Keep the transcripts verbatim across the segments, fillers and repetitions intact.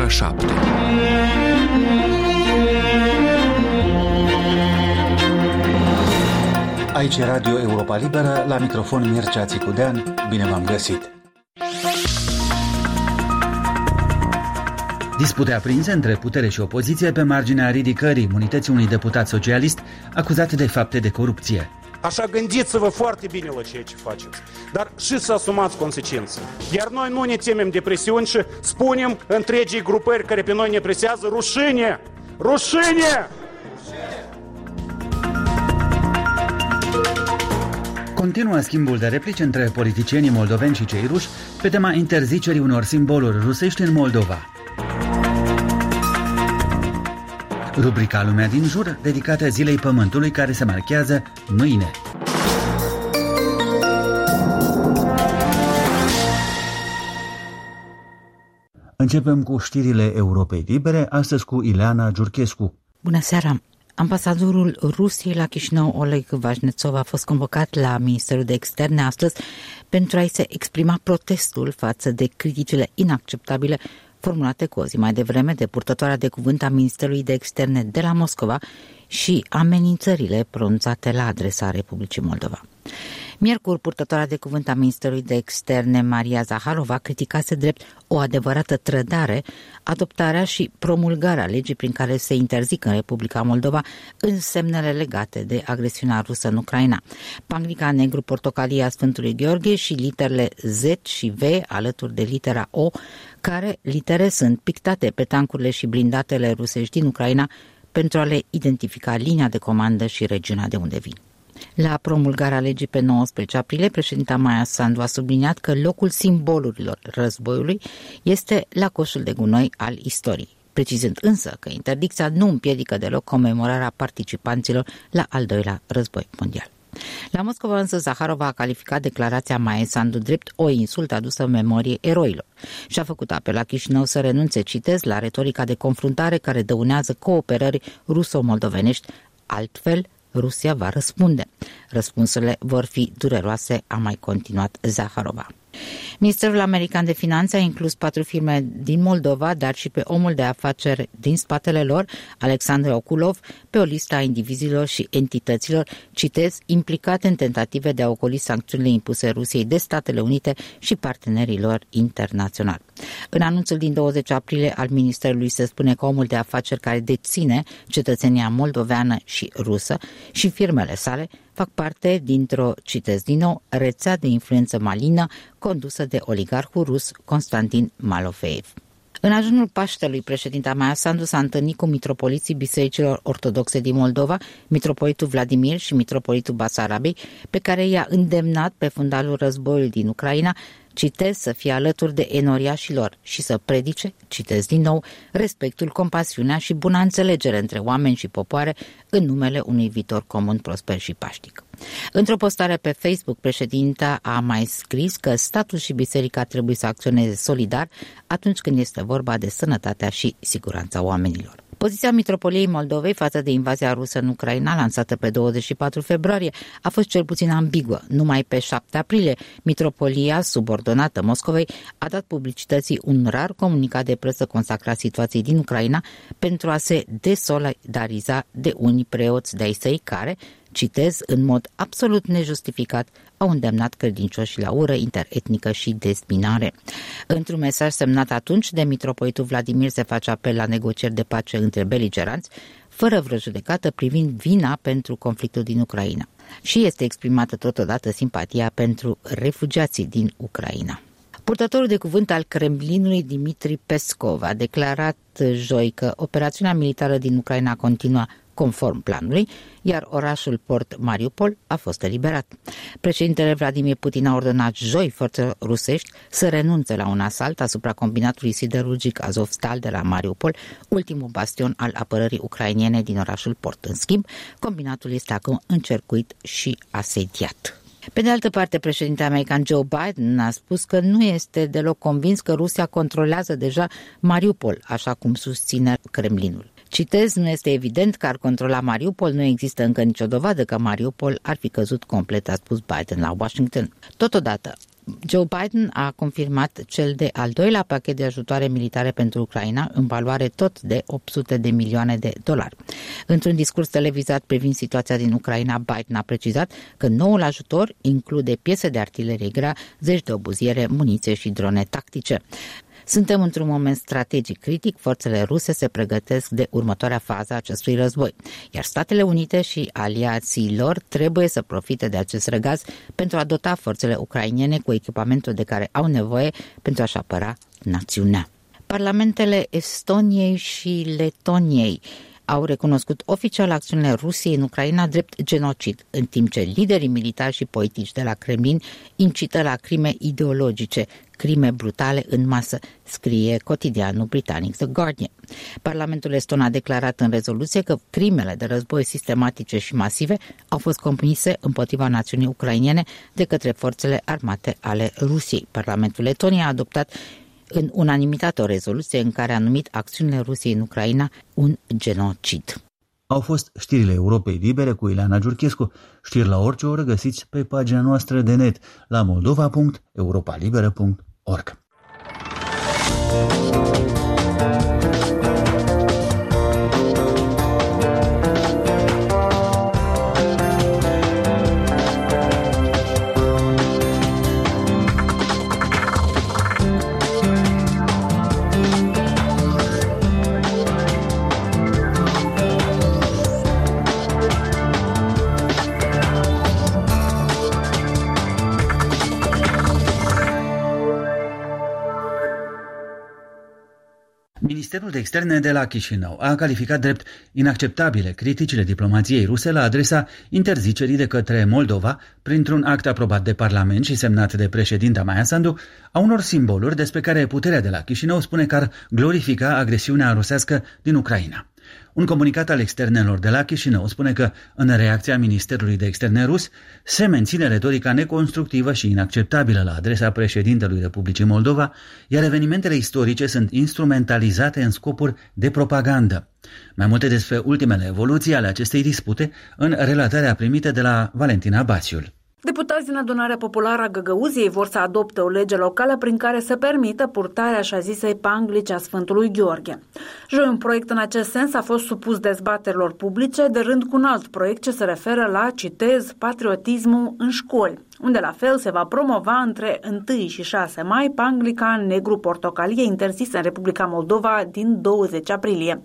ora șapte. Aici e Radio Europa Liberă, la microfon Mircea Țicudean. Bine v-am găsit! Dispute aprinse între putere și opoziție pe marginea ridicării imunității unui deputat socialist acuzat de fapte de corupție. Așa gândiți-vă foarte bine la ceea ce faceți, dar și să asumați consecințe. Iar noi nu ne temem de presiuni și spunem întregii grupări care pe noi ne presează rușine! Rușine! Continuă schimbul de replici între politicienii moldoveni și cei ruși pe tema interzicerii unor simboluri rusești în Moldova. Rubrica Lumea din jur, dedicată Zilei Pământului, care se marchează mâine. Începem cu știrile Europei Libere, astăzi cu Ileana Giurchescu. Bună seara! Ambasadorul Rusiei la Chișinău, Oleg Vazhnetsov, a fost convocat la Ministerul de Externe astăzi pentru a-i se exprima protestul față de criticile inacceptabile formulate cu o zi mai devreme de purtătoarea de cuvânt a Ministerului de Externe de la Moscova și amenințările pronunțate la adresa Republicii Moldova. Miercuri, purtătoarea de cuvânt a Ministerului de Externe, Maria Zaharova, criticase drept o adevărată trădare adoptarea și promulgarea legii prin care se interzic în Republica Moldova însemnele legate de agresiunea rusă în Ucraina. Panglica negru-portocalie a Sfântului Gheorghe și literele Z și V alături de litera O, care litere sunt pictate pe tancurile și blindatele rusești din Ucraina pentru a le identifica linia de comandă și regiunea de unde vin. La promulgarea legii pe nouăsprezece aprilie, președinta Maia Sandu a subliniat că locul simbolurilor războiului este la coșul de gunoi al istoriei, precizând însă că interdicția nu împiedică deloc comemorarea participanților la al doilea război mondial. La Moscova însă Zaharova a calificat declarația Maia Sandu drept o insultă adusă memoriei eroilor și a făcut apel la Chișinău să renunțe, citez, la retorica de confruntare care dăunează cooperării ruso-moldovenești, altfel Rusia va răspunde. Răspunsurile vor fi dureroase, a mai continuat Zaharova. Ministerul American de Finanțe a inclus patru firme din Moldova, dar și pe omul de afaceri din spatele lor, Alexandru Okulov, pe o listă a indivizilor și entităților, citez, implicate în tentative de a ocoli sancțiunile impuse Rusiei de Statele Unite și partenerilor internaționali. În anunțul din douăzeci aprilie al Ministerului se spune că omul de afaceri care deține cetățenia moldoveană și rusă și firmele sale fac parte dintr-o, citez din nou, rețea de influență maligną condusă de oligarhul rus Constantin Malofeev. În ajunul Paștelui, președinta Maia Sandu s-a întâlnit cu mitropoliții bisericilor ortodoxe din Moldova, mitropolitul Vladimir și mitropolitul Basarabei, pe care i-a îndemnat pe fundalul războiului din Ucraina, citez, să fie alături de enoriașilor și să predice, citez din nou, respectul, compasiunea și buna înțelegere între oameni și popoare în numele unui viitor comun, prosper și paștic. Într-o postare pe Facebook, președinta a mai scris că statul și biserica trebuie să acționeze solidar atunci când este vorba de sănătatea și siguranța oamenilor. Poziția Mitropoliei Moldovei față de invazia rusă în Ucraina, lansată pe douăzeci și patru februarie, a fost cel puțin ambiguă. Numai pe șapte aprilie, Mitropolia, subordonată Moscovei, a dat publicității un rar comunicat de presă consacrat situației din Ucraina pentru a se desolidariza de unii preoți de-ai săi care, citez, în mod absolut nejustificat, au îndemnat credincioșii la ură interetnică și dezbinare. Într-un mesaj semnat atunci de mitropolitul Vladimir se face apel la negocieri de pace între beligeranți, fără vreo judecată privind vina pentru conflictul din Ucraina. Și este exprimată totodată simpatia pentru refugiații din Ucraina. Purtătorul de cuvânt al Kremlinului, Dmitri Peskov, a declarat joi că operațiunea militară din Ucraina continuă conform planului, iar orașul port Mariupol a fost eliberat. Președintele Vladimir Putin a ordonat joi forțelor rusești să renunțe la un asalt asupra combinatului siderurgic Azovstal de la Mariupol, ultimul bastion al apărării ucrainene din orașul port. În schimb, combinatul este acum încercuit și asediat. Pe de altă parte, președintele american Joe Biden a spus că nu este deloc convins că Rusia controlează deja Mariupol, așa cum susține Kremlinul. Citez, nu este evident că ar controla Mariupol, nu există încă nicio dovadă că Mariupol ar fi căzut complet, a spus Biden la Washington. Totodată, Joe Biden a confirmat cel de al doilea pachet de ajutoare militare pentru Ucraina, în valoare tot de opt sute de milioane de dolari. Într-un discurs televizat privind situația din Ucraina, Biden a precizat că noul ajutor include piese de artilerie grea, zeci de obuziere, muniție și drone tactice. Suntem într-un moment strategic critic, forțele ruse se pregătesc de următoarea fază a acestui război, iar Statele Unite și aliații lor trebuie să profite de acest răgaz pentru a dota forțele ucrainene cu echipamentul de care au nevoie pentru a-și apăra națiunea. Parlamentele Estoniei și Letoniei au recunoscut oficial acțiunile Rusiei în Ucraina drept genocid, în timp ce liderii militari și politici de la Kremlin incită la crime ideologice, crime brutale în masă, scrie cotidianul britanic The Guardian. Parlamentul eston a declarat în rezoluție că crimele de război sistematice și masive au fost comise împotriva națiunii ucrainene de către forțele armate ale Rusiei. Parlamentul Letoniei a adoptat în unanimitate o rezoluție în care a numit acțiunile Rusiei în Ucraina un genocid. Au fost știrile Europei Libere cu Ileana Giurchescu. Știri la orice oră găsiți pe pagina noastră de net la moldova punct europa liberă punct org. Ministerul de Externe de la Chișinău a calificat drept inacceptabile criticile diplomației ruse la adresa interzicerii de către Moldova, printr-un act aprobat de Parlament și semnat de președinta Maia Sandu, a unor simboluri despre care puterea de la Chișinău spune că ar glorifica agresiunea rusească din Ucraina. Un comunicat al externelor de la Chișinău spune că, în reacția Ministerului de Externe rus, se menține retorica neconstructivă și inacceptabilă la adresa președintelui Republicii Moldova, iar evenimentele istorice sunt instrumentalizate în scopuri de propagandă. Mai multe despre ultimele evoluții ale acestei dispute în relatarea primită de la Valentina Basiul. Deputați din Adunarea Populară a Găgăuziei vor să adopte o lege locală prin care să permită purtarea așa zisei panglici a Sfântului Gheorghe. Joi, un proiect în acest sens a fost supus dezbaterilor publice, de rând cu un alt proiect ce se referă la, citez, patriotismul în școli, unde la fel se va promova între întâi și șase mai panglica negru-portocalie interzisă în Republica Moldova din douăzeci aprilie.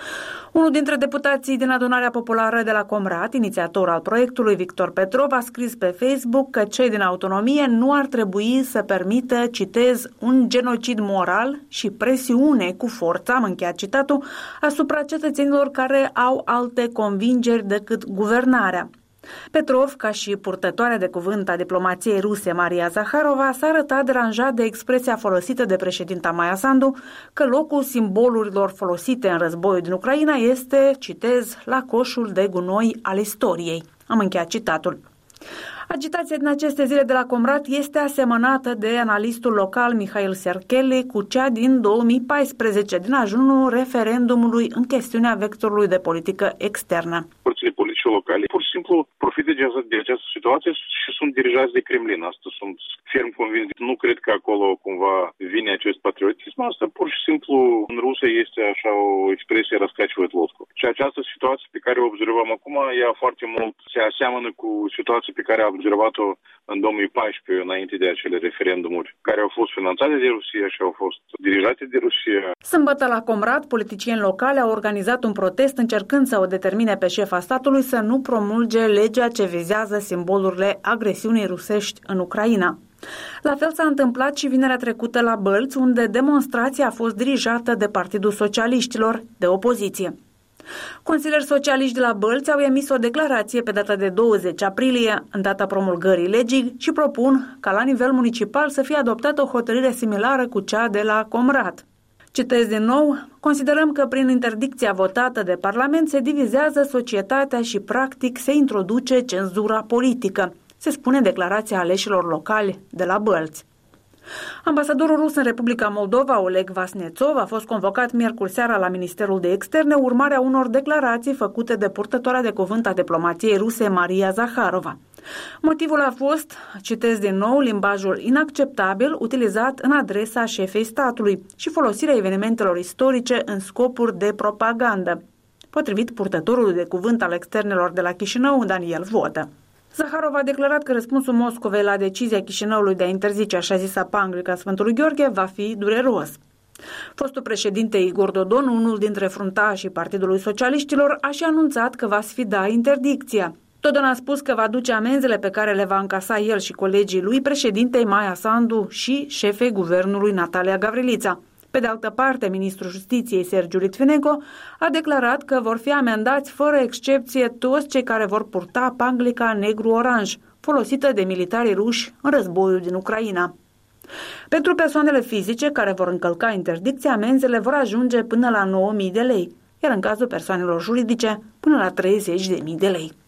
Unul dintre deputații din Adunarea Populară de la Comrat, inițiator al proiectului, Victor Petrov, a scris pe Facebook că cei din autonomie nu ar trebui să permită, citez, un genocid moral și presiune cu forța, am încheiat citatul, asupra cetățenilor care au alte convingeri decât guvernarea. Petrov, ca și purtătoarea de cuvânt a diplomației ruse Maria Zakharova, s-a arătat deranjat de expresia folosită de președinta Maia Sandu că locul simbolurilor folosite în războiul din Ucraina este, citez, la coșul de gunoi al istoriei. Am încheiat citatul. Agitația din aceste zile de la Comrat este asemănată de analistul local Mihail Sercheli cu cea din două mii paisprezece, din ajunul referendumului în chestiunea vectorului de politică externă. Forțele politice locale pur și simplu profită de această situație și sunt dirijați de Kremlin. Asta sunt ferm convins. Nu cred că acolo cumva vine acest patriotism. Asta pur și simplu în Rusia este așa o expresie răscaciuit loscu. Și această situație pe care o observăm acum, ea foarte mult se aseamănă cu situația pe care am observat-o în două mii paisprezece, înainte de acele referendumuri care au fost finanțate de Rusia și au fost dirijate de Rusia. Sâmbătă la Comrat, politicieni locali au organizat un protest încercând să o determine pe șefa statului să nu promulge legea ce vizează simbolurile agresiunii rusești în Ucraina. La fel s-a întâmplat și vinerea trecută la Bălți, unde demonstrația a fost dirijată de Partidul Socialiștilor, de opoziție. Consilieri socialiști de la Bălți au emis o declarație pe data de douăzeci aprilie, în data promulgării legii, și propun ca la nivel municipal să fie adoptată o hotărâre similară cu cea de la Comrat. Citez din nou, considerăm că prin interdicția votată de Parlament se divizează societatea și practic se introduce cenzura politică, se spune declarația aleșilor locali de la Bălți. Ambasadorul rus în Republica Moldova, Oleg Vasnețov, a fost convocat miercuri seara la Ministerul de Externe, urmarea unor declarații făcute de purtătoarea de cuvânt a diplomației ruse Maria Zakharova. Motivul a fost, citez din nou, limbajul inacceptabil utilizat în adresa șefei statului și folosirea evenimentelor istorice în scopuri de propagandă, potrivit purtătorului de cuvânt al externelor de la Chișinău, Daniel Vodă. Zaharov a declarat că răspunsul Moscovei la decizia Chișinăului de a interzice așa zisa panglică a Sfântului Gheorghe va fi dureros. Fostul președinte Igor Dodon, unul dintre fruntașii Partidului Socialiștilor, a și anunțat că va sfida interdicția. Dodon a spus că va duce amenzile pe care le va încasa el și colegii lui președintei Maia Sandu și șefei guvernului Natalia Gavrilița. Pe de altă parte, ministrul Justiției Sergiu Litvinenko a declarat că vor fi amendați fără excepție toți cei care vor purta panglica negru-oranj, folosită de militarii ruși în războiul din Ucraina. Pentru persoanele fizice care vor încălca interdicția, amenzile vor ajunge până la nouă mii de lei, iar în cazul persoanelor juridice până la treizeci de mii de lei.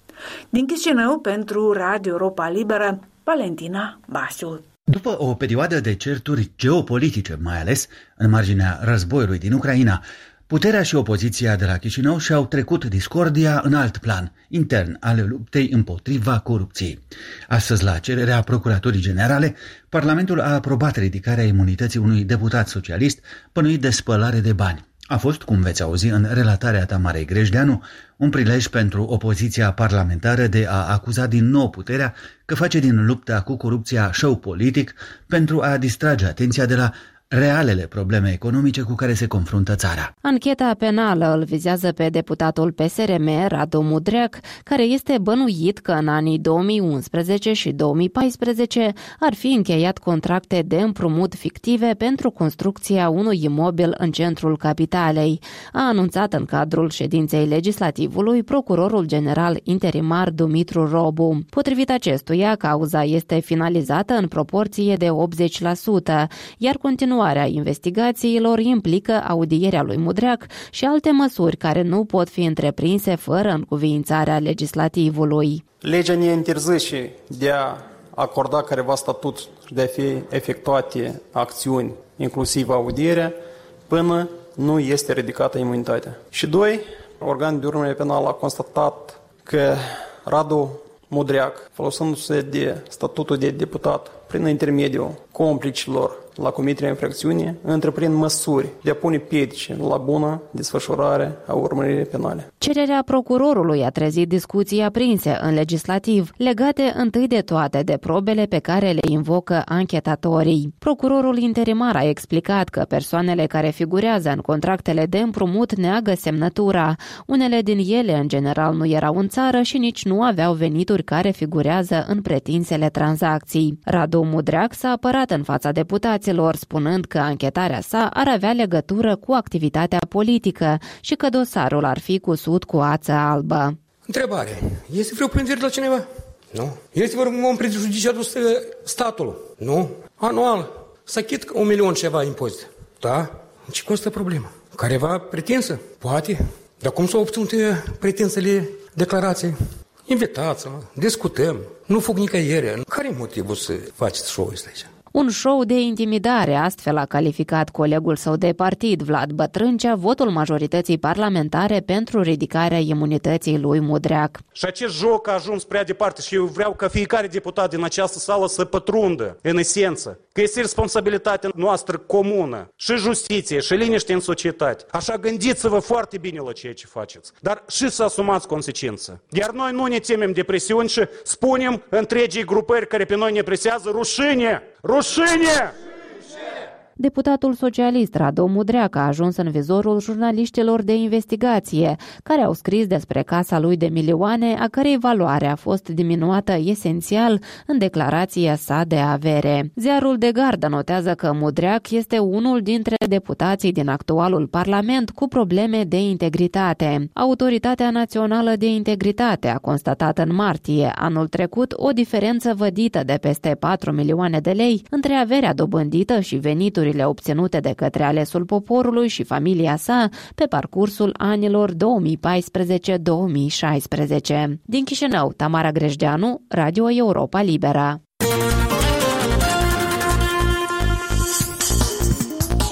Din Chișinău, pentru Radio Europa Liberă, Valentina Basiu. După o perioadă de certuri geopolitice, mai ales în marginea războiului din Ucraina, puterea și opoziția de la Chișinău și-au trecut discordia în alt plan, intern, al luptei împotriva corupției. Astăzi, la cererea Procuraturii Generale, Parlamentul a aprobat ridicarea imunității unui deputat socialist bănuit de spălare de bani. A fost, cum veți auzi în relatarea Tamarei Grejdeanu, un prilej pentru opoziția parlamentară de a acuza din nou puterea că face din lupta cu corupția show politic pentru a distrage atenția de la realele probleme economice cu care se confruntă țara. Ancheta penală îl vizează pe deputatul P S R M, Radu Mudreac, care este bănuit că în anii două mii unsprezece și două mii paisprezece ar fi încheiat contracte de împrumut fictive pentru construcția unui imobil în centrul capitalei. A anunțat în cadrul ședinței legislativului procurorul general interimar Dumitru Robu. Potrivit acestuia, cauza este finalizată în proporție de optzeci la sută, iar continuă Continuarea investigațiilor implică audierea lui Mudreac și alte măsuri care nu pot fi întreprinse fără încuviințarea legislativului. Legea ne interzice de a acorda careva statut și de a fi efectuate acțiuni, inclusiv audierea, până nu este ridicată imunitatea. Și doi, organul de urmărire penală a constatat că Radu Mudreac, folosindu-se de statutul de deputat prin intermediul complicilor la comiterea infracțiunii, întreprind măsuri de a pune piedici la bună desfășurare a urmăririi penale. Cererea procurorului a trezit discuții aprinse în legislativ, legate întâi de toate de probele pe care le invocă anchetatorii. Procurorul interimar a explicat că persoanele care figurează în contractele de împrumut neagă semnătura. Unele din ele, în general, nu erau în țară și nici nu aveau venituri care figurează în pretinsele tranzacții. Radu Mudreac s-a apărat în fața deputaților, spunând că anchetarea sa ar avea legătură cu activitatea politică și că dosarul ar fi cusut cu ață albă. Întrebare. Este vreo plângere la cineva? Nu. Este vreo om prejudiciat statul? Nu. Anual să achit un milion ceva impozit. Da? În ce constă problema? Careva pretinsă? Poate. Dar cum s-au obținut pretinsele declarației? Invitați-mă, discutăm, nu fug nicăieri. Care e motivul să faceți show-ul ăsta aici? Un show de intimidare, astfel a calificat colegul său de partid, Vlad Bătrâncea, votul majorității parlamentare pentru ridicarea imunității lui Mudreac. Și acest joc a ajuns prea departe și eu vreau ca fiecare deputat din această sală să pătrundă, în esență, că este responsabilitatea noastră comună, și justiție, și liniște în societate. Așa gândiți-vă foarte bine la ceea ce faceți, dar și să asumați consecință. Iar noi nu ne temem de presiuni și spunem întregii grupări care pe noi ne presează rușine! Rușine! Deputatul socialist Radu Mudreac a ajuns în vizorul jurnaliștilor de investigație, care au scris despre casa lui de milioane, a cărei valoare a fost diminuată esențial în declarația sa de avere. Ziarul de gardă notează că Mudreac este unul dintre deputații din actualul parlament cu probleme de integritate. Autoritatea Națională de Integritate a constatat în martie anul trecut o diferență vădită de peste patru milioane de lei între averea dobândită și venituri obținute de către alesul poporului și familia sa pe parcursul anilor două mii paisprezece două mii șaisprezece. Din Chișinău, Tamara Grejdeanu, Radio Europa Liberă.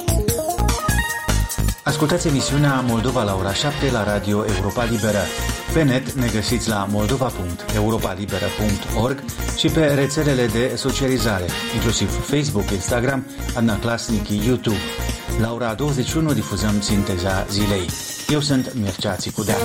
Ascultați emisiunea Moldova la ora șapte la Radio Europa Liberă. Pe net ne găsiți la moldova punct europa liberă punct org și pe rețelele de socializare, inclusiv Facebook, Instagram, Adnaclasnici, YouTube. La ora douăzeci și unu difuzăm Sinteza zilei. Eu sunt Mircea Țicudean.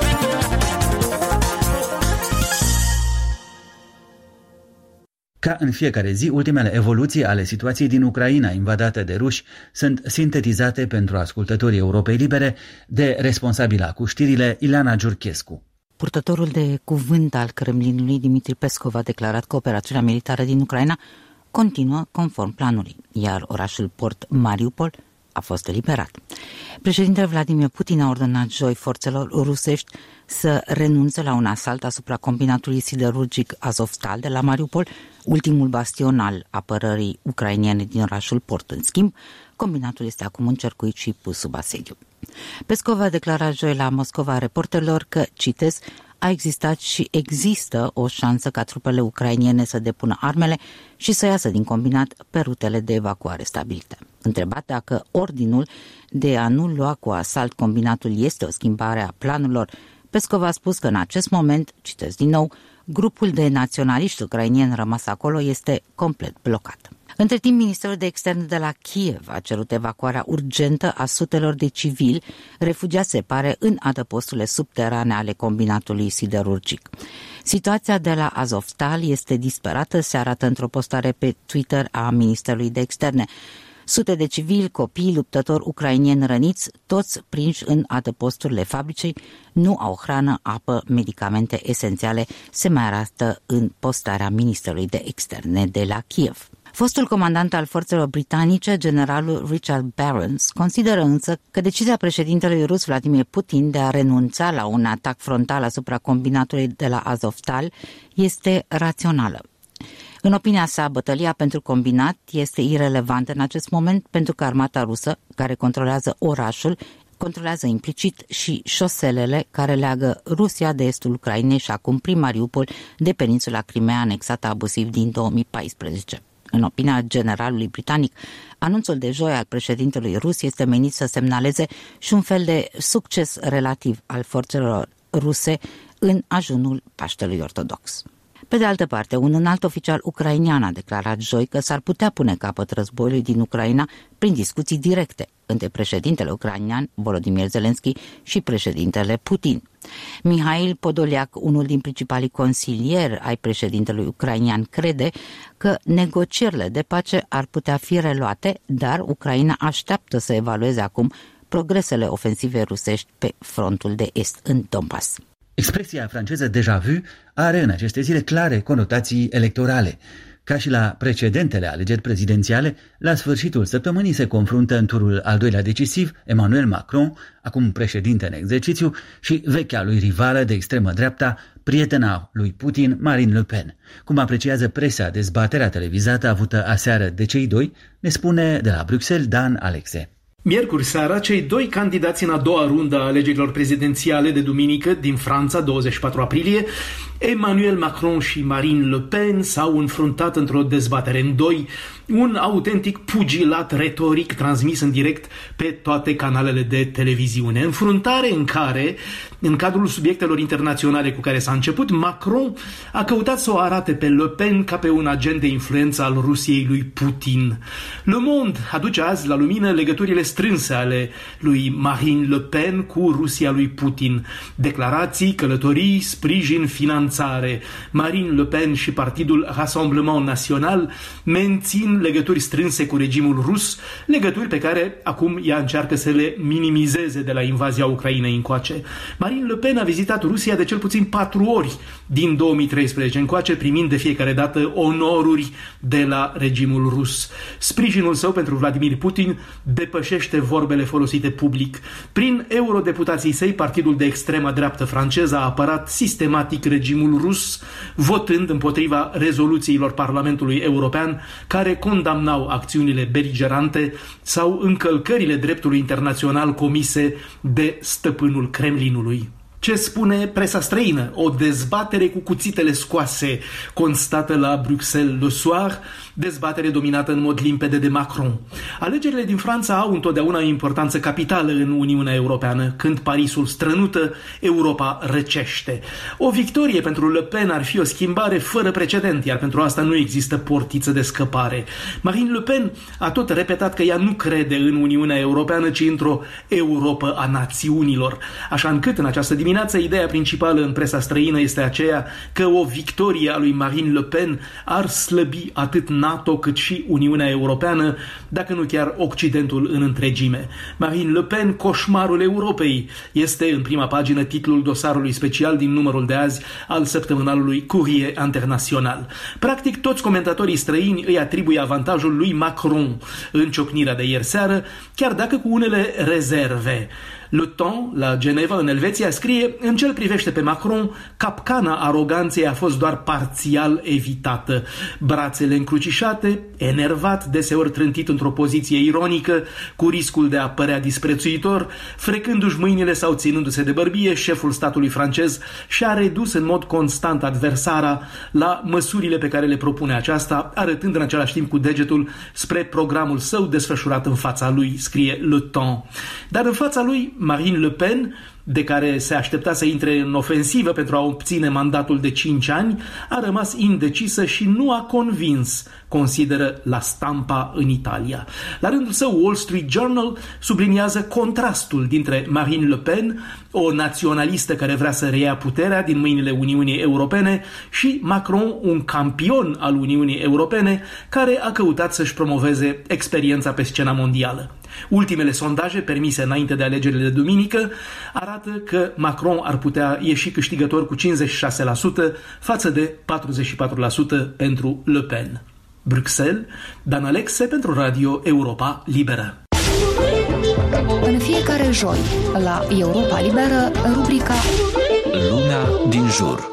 Ca în fiecare zi, ultimele evoluții ale situației din Ucraina invadată de ruși sunt sintetizate pentru ascultătorii Europei Libere de responsabila cu știrile Ileana Giurchescu. Purtătorul de cuvânt al Kremlinului, Dmitri Peskov, a declarat că operațiunea militară din Ucraina continuă conform planului, iar orașul port Mariupol a fost eliberat. Președintele Vladimir Putin a ordonat joi forțelor rusești să renunțe la un asalt asupra combinatului siderurgic Azovstal de la Mariupol, ultimul bastion al apărării ucrainene din orașul port. În schimb, combinatul este acum încercuit și pus sub asediu. Peskov a declarat joi la Moscova reporterilor că, citez, a existat și există o șansă ca trupele ucrainene să depună armele și să iasă din combinat pe rutele de evacuare stabilite. Întrebat dacă ordinul de a nu lua cu asalt combinatul este o schimbare a planurilor, Peskov a spus că în acest moment, citesc din nou, grupul de naționaliști ucrainieni rămas acolo este complet blocat. Între timp, Ministerul de Externe de la Kiev a cerut evacuarea urgentă a sutelor de civili refugiați, se pare, în adăposturile subterane ale combinatului siderurgic. Situația de la Azovstal este disperată, se arată într-o postare pe Twitter a Ministerului de Externe. Sute de civili, copii, luptători ucrainieni răniți, toți prinși în adăposturile fabricii, nu au hrană, apă, medicamente esențiale, se mai arată în postarea Ministerului de Externe de la Kiev. Fostul comandant al forțelor britanice, generalul Richard Barons, consideră însă că decizia președintelui rus Vladimir Putin de a renunța la un atac frontal asupra combinatului de la Azovstal este rațională. În opinia sa, bătălia pentru combinat este irelevantă în acest moment pentru că armata rusă, care controlează orașul, controlează implicit și șoselele care leagă Rusia de estul Ucrainei și acum prin Mariupol de peninsula Crimea anexată abuziv din două mii paisprezece. În opinia generalului britanic, anunțul de joi al președintelui rus este menit să semnaleze și un fel de succes relativ al forțelor ruse în ajunul Paștelui Ortodox. Pe de altă parte, un înalt oficial ucrainean a declarat joi că s-ar putea pune capăt războiului din Ucraina prin discuții directe între președintele ucrainean Volodymyr Zelensky și președintele Putin. Mihail Podoliac, unul din principalii consilieri ai președintelui ucrainean, crede că negocierile de pace ar putea fi reluate, dar Ucraina așteaptă să evalueze acum progresele ofensive rusești pe frontul de est în Donbass. Expresia franceză déjà vu are în aceste zile clare conotații electorale. Ca și la precedentele alegeri prezidențiale, la sfârșitul săptămânii se confruntă în turul al doilea decisiv Emmanuel Macron, acum președinte în exercițiu, și vechea lui rivală de extremă dreapta, prietena lui Putin, Marine Le Pen. Cum apreciază presa dezbaterea televizată avută aseară de cei doi, ne spune de la Bruxelles Dan Alexe. Miercuri seara, cei doi candidați în a doua rundă a alegerilor prezidențiale de duminică din Franța, douăzeci și patru aprilie, Emmanuel Macron și Marine Le Pen s-au înfruntat într-o dezbatere în doi, un autentic pugilat retoric transmis în direct pe toate canalele de televiziune. Înfruntare în care, în cadrul subiectelor internaționale cu care s-a început, Macron a căutat să o arate pe Le Pen ca pe un agent de influență al Rusiei lui Putin. Le Monde aduce azi la lumină legăturile strânse ale lui Marine Le Pen cu Rusia lui Putin. Declarații, călătorii, sprijin, finanțare. Marine Le Pen și partidul Rassemblement National mențin legături strânse cu regimul rus, legături pe care acum ea încearcă să le minimizeze de la invazia Ucrainei încoace. Marine Le Pen a vizitat Rusia de cel puțin patru ori din două mii treisprezece încoace, primind de fiecare dată onoruri de la regimul rus. Sprijinul său pentru Vladimir Putin depășește vorbele folosite public. Prin eurodeputații săi, partidul de extremă dreaptă francez a apărat sistematic regimul rus, votând împotriva rezoluțiilor Parlamentului European care condamnau acțiunile beligerante sau încălcările dreptului internațional comise de stăpânul Kremlinului. Ce spune presa străină? O dezbatere cu cuțitele scoase, constată la Bruxelles Le Soir, dezbatere dominată în mod limpede de Macron. Alegerile din Franța au întotdeauna o importanță capitală în Uniunea Europeană. Când Parisul strănută, Europa răcește. O victorie pentru Le Pen ar fi o schimbare fără precedent, iar pentru asta nu există portiță de scăpare. Marine Le Pen a tot repetat că ea nu crede în Uniunea Europeană, ci într-o Europa a națiunilor. Așa încât, în această dimineață, ideea principală în presa străină este aceea că o victorie a lui Marine Le Pen ar slăbi atât NATO cât și Uniunea Europeană, dacă nu chiar Occidentul în întregime. Marine Le Pen, coșmarul Europei, este în prima pagină titlul dosarului special din numărul de azi al săptămânalului Courrier International. Practic, toți comentatorii străini îi atribuie avantajul lui Macron în ciocnirea de ieri seară, chiar dacă cu unele rezerve. Le Temps, la Geneva, în Elveția, scrie: în ce îl privește pe Macron, capcana aroganței a fost doar parțial evitată. Brațele încrucișate, enervat, deseori trântit într-o poziție ironică, cu riscul de a părea disprețuitor, frecându-și mâinile sau ținându-se de bărbie, șeful statului francez și-a redus în mod constant adversara la măsurile pe care le propune aceasta, arătând în același timp cu degetul spre programul său desfășurat în fața lui, scrie Le Temps. Dar în fața lui, Marine Le Pen, de care se aștepta să intre în ofensivă pentru a obține mandatul de cinci ani, a rămas indecisă și nu a convins, consideră La Stampa în Italia. La rândul său, Wall Street Journal subliniază contrastul dintre Marine Le Pen, o naționalistă care vrea să reia puterea din mâinile Uniunii Europene, și Macron, un campion al Uniunii Europene, care a căutat să-și promoveze experiența pe scena mondială. Ultimele sondaje permise înainte de alegerile de duminică arată că Macron ar putea ieși câștigător cu cincizeci și șase la sută față de patruzeci și patru la sută pentru Le Pen. Bruxelles, Dan Alexe pentru Radio Europa Liberă. În fiecare joi, la Europa Liberă, rubrica Lumea din jur.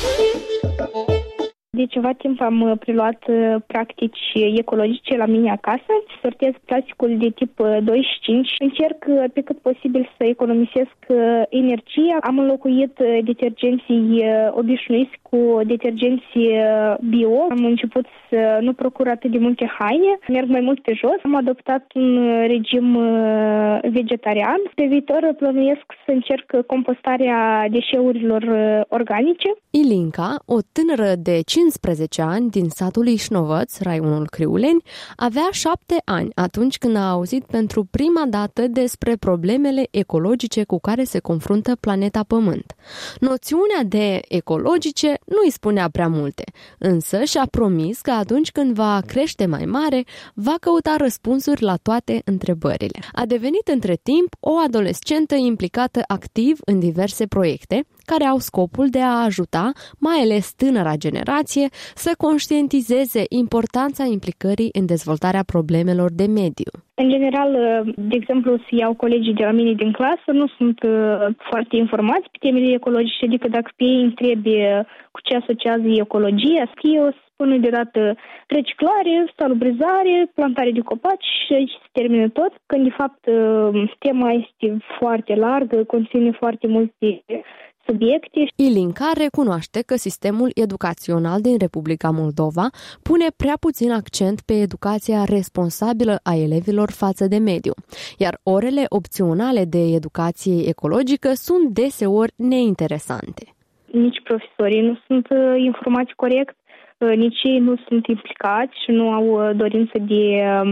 De ceva timp am preluat practici ecologice la mine acasă. Sortez plasticul de tip doi și cinci. Încerc pe cât posibil să economisesc energia. Am înlocuit detergenții obișnuiți cu detergenții bio. Am început să nu procur atât de multe haine. Merg mai mult pe jos. Am adoptat un regim vegetarian. Pe viitor plănuiesc să încerc compostarea deșeurilor organice. Ilinca, o tânără de cincisprezece ani din satul Ișnovăț, raionul Criuleni, avea șapte ani atunci când a auzit pentru prima dată despre problemele ecologice cu care se confruntă planeta Pământ. Noțiunea de ecologice nu îi spunea prea multe, însă și-a promis că atunci când va crește mai mare, va căuta răspunsuri la toate întrebările. A devenit între timp o adolescentă implicată activ în diverse proiecte, care au scopul de a ajuta, mai ales tânăra generație, să conștientizeze importanța implicării în dezvoltarea problemelor de mediu. În general, de exemplu, să iau colegii de la mine din clasă, nu sunt foarte informați pe temele ecologice, adică dacă pe ei întrebi cu ce asociază ecologia, scrie o spune de dată reciclare, salubrizare, plantare de copaci și aici se termină tot, când de fapt tema este foarte largă, conține foarte multe subiecte. Ilinca recunoaște că sistemul educațional din Republica Moldova pune prea puțin accent pe educația responsabilă a elevilor față de mediu, iar orele opționale de educație ecologică sunt deseori neinteresante. Nici profesorii nu sunt informați corect, nici ei nu sunt implicați și nu au dorință de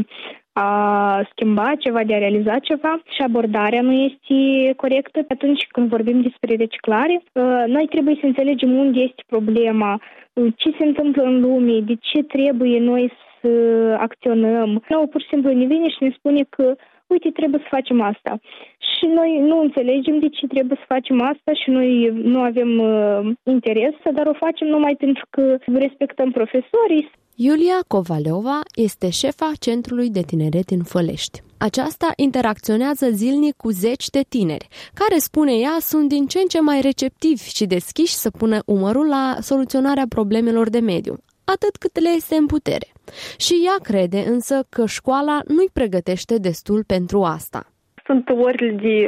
a schimba ceva, de a realiza ceva și abordarea nu este corectă. Atunci când vorbim despre reciclare, noi trebuie să înțelegem unde este problema, ce se întâmplă în lume, de ce trebuie noi să acționăm. Nu, pur și simplu ne vine și ne spune că uite, trebuie să facem asta. Și noi nu înțelegem de ce trebuie să facem asta și noi nu avem uh, interes, dar o facem numai pentru că respectăm profesorii. Iulia Covaleova este șefa Centrului de Tineret din Fălești. Aceasta interacționează zilnic cu zeci de tineri, care, spune ea, sunt din ce în ce mai receptivi și deschiși să pună umărul la soluționarea problemelor de mediu, atât cât le este în putere. Și ea crede însă că școala nu-i pregătește destul pentru asta. Sunt orele de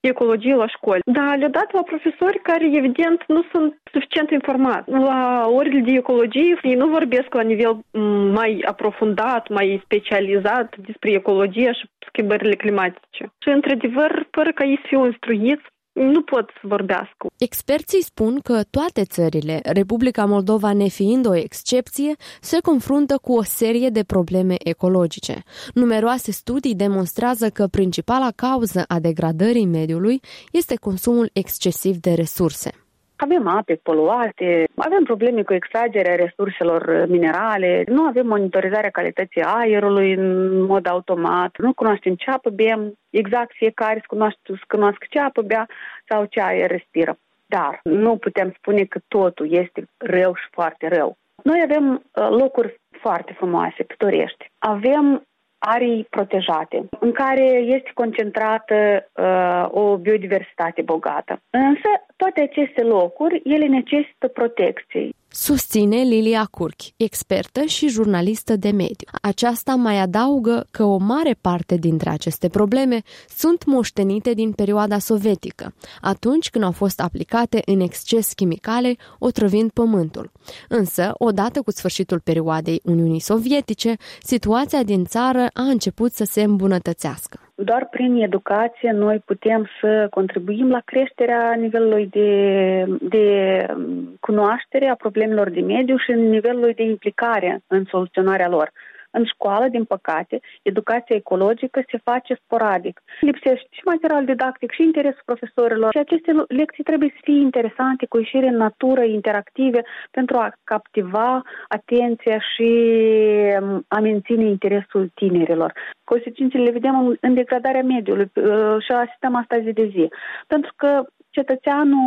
ecologie la școli. Dar le-au dat la profesori care, evident, nu sunt suficient informați. La orele de ecologie, ei nu vorbesc la nivel mai aprofundat, mai specializat despre ecologie și schimbările climatice. Și, într-adevăr, fără ca ei să fiu instruiți, nu pot să vorbească. Experții spun că toate țările, Republica Moldova nefiind o excepție, se confruntă cu o serie de probleme ecologice. Numeroase studii demonstrează că principala cauză a degradării mediului este consumul excesiv de resurse. Avem ape poluate, avem probleme cu extragerea resurselor minerale, nu avem monitorizarea calității aerului în mod automat, nu cunoaștem ce apă bem, exact fiecare să cunoaște, să cunoască ce apă bea sau ce aer respiră. Dar nu putem spune că totul este rău și foarte rău. Noi avem locuri foarte frumoase, pitorești. Avem arii protejate, în care este concentrată uh, o biodiversitate bogată. Însă, toate aceste locuri, ele necesită protecție. Susține Lilia Curchi, expertă și jurnalistă de mediu. Aceasta mai adaugă că o mare parte dintre aceste probleme sunt moștenite din perioada sovietică, atunci când au fost aplicate în exces chimicale, otrăvind pământul. Însă, odată cu sfârșitul perioadei Uniunii Sovietice, situația din țară a început să se îmbunătățească. Doar prin educație noi putem să contribuim la creșterea nivelului de, de cunoaștere a problemelor de mediu și nivelului de implicare în soluționarea lor. În școală, din păcate, educația ecologică se face sporadic. Lipsește și material didactic și interesul profesorilor. Și aceste lecții trebuie să fie interesante, cu ieșiri în natură, interactive, pentru a captiva atenția și a menține interesul tinerilor. Consecințele le vedem în degradarea mediului și asistăm asta zi de zi. Pentru că cetățeanul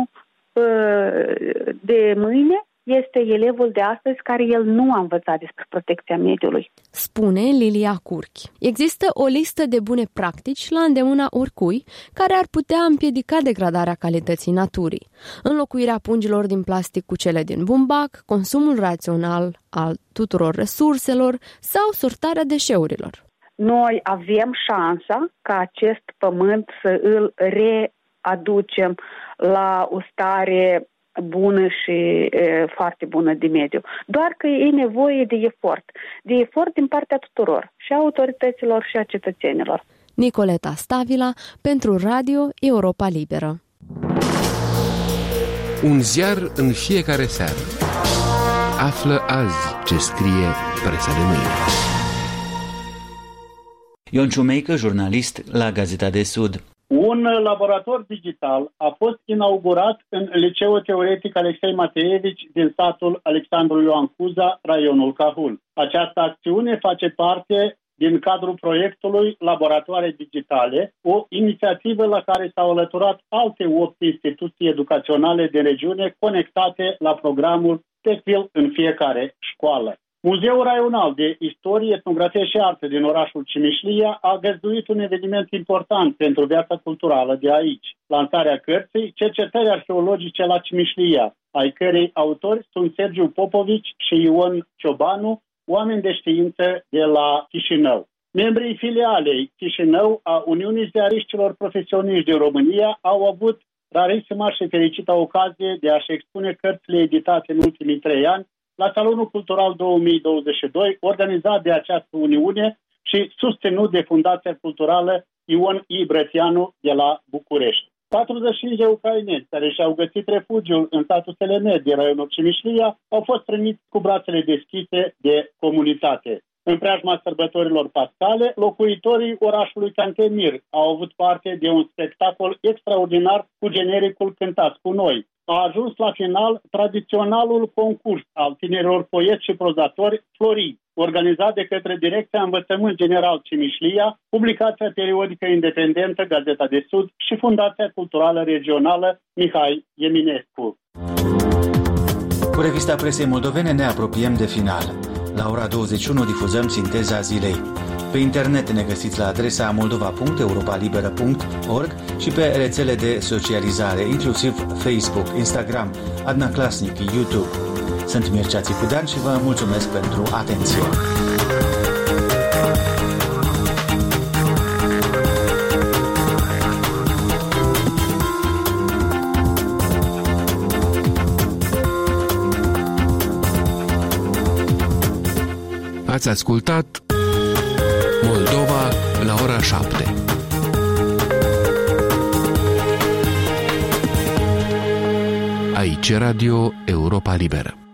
de mâine este elevul de astăzi care el nu a învățat despre protecția mediului. Spune Lilia Curchi. Există o listă de bune practici la îndemâna oricui care ar putea împiedica degradarea calității naturii. Înlocuirea pungilor din plastic cu cele din bumbac, consumul rațional al tuturor resurselor sau sortarea deșeurilor. Noi avem șansa ca acest pământ să îl readucem la o stare bună și e, foarte bună de mediu. Doar că e nevoie de efort. De efort din partea tuturor, și a autorităților și a cetățenilor. Nicoleta Stavila, pentru Radio Europa Liberă. Un ziar în fiecare seară. Află azi ce scrie presa de mâine. Ion Ciumeică, jurnalist la Gazeta de Sud. Un laborator digital a fost inaugurat în Liceul Teoretic Alexei Mateevici din satul Alexandru Ioan Cuza, raionul Cahul. Această acțiune face parte din cadrul proiectului Laboratoare Digitale, o inițiativă la care s-au alăturat alte opt instituții educaționale de regiune conectate la programul TechVille în fiecare școală. Muzeul Raional de Istorie, Etnografie și Artă din orașul Cimișlia a găzduit un eveniment important pentru viața culturală de aici. Lansarea cărții Cercetări arheologice la Cimișlia, ai cărei autori sunt Sergiu Popovici și Ion Ciobanu, oameni de știință de la Chișinău. Membrii filialei Chișinău a Uniunii Ziariștilor Profesioniști din România au avut rarisima și fericită ocazie de a-și expune cărțile editate în ultimii trei ani la Salonul Cultural două mii douăzeci și doi, organizat de această Uniune și susținut de Fundația Culturală Ion I. Brătianu de la București. patruzeci și cinci de ucraineni care și-au găsit refugiul în satul Selemet din raionul Cimișlia au fost primiți cu brațele deschise de comunitate. În preajma sărbătorilor pascale, locuitorii orașului Cantemir au avut parte de un spectacol extraordinar cu genericul Cântați cu noi. A ajuns la final tradiționalul concurs al tinerilor poeți și prozatori Florii, organizat de către Direcția Învățământ General Cimișlia, Publicația Periodică Independentă Gazeta de Sud și Fundația Culturală Regională Mihai Eminescu. Cu revista presei moldovene ne apropiem de final. La ora douăzeci și unu difuzăm Sinteza zilei. Pe internet ne găsiți la adresa moldova punct europa liberă punct org și pe rețele de socializare, inclusiv Facebook, Instagram, Adna Klasnic, YouTube. Sunt Mircea Țicudean și vă mulțumesc pentru atenție. Ați ascultat Moldova la ora șapte. Aici Radio Europa Liberă.